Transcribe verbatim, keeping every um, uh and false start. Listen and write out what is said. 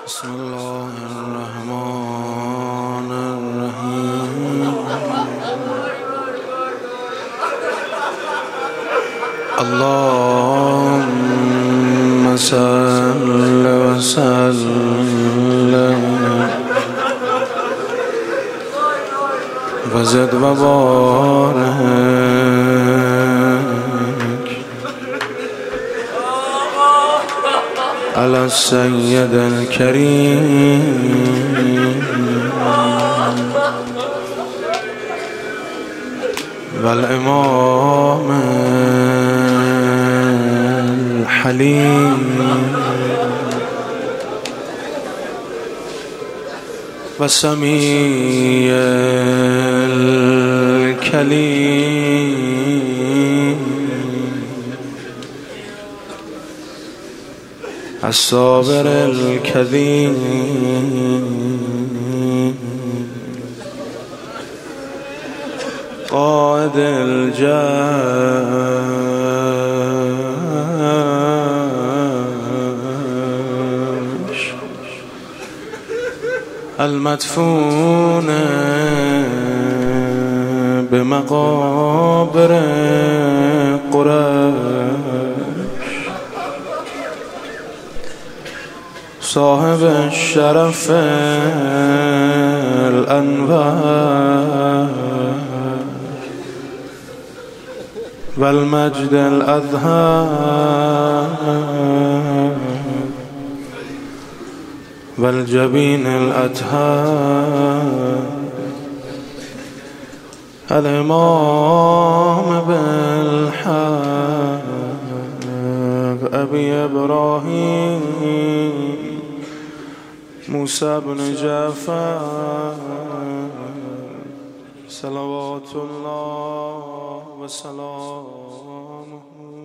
بسم الله الرحمن الرحیم اللهم صل وسلم وزد وبارك على السيد الكريم والإمام الحليم والسميع الكليم الصابر الكريم قائد الجيش المدفون بمقابر قريش صاحب الشرف الأنوار والمجد الأظهر والجبين الأطهار الإمام بالحق أبي إبراهيم موسى بن جعفر صلوات الله وسلامه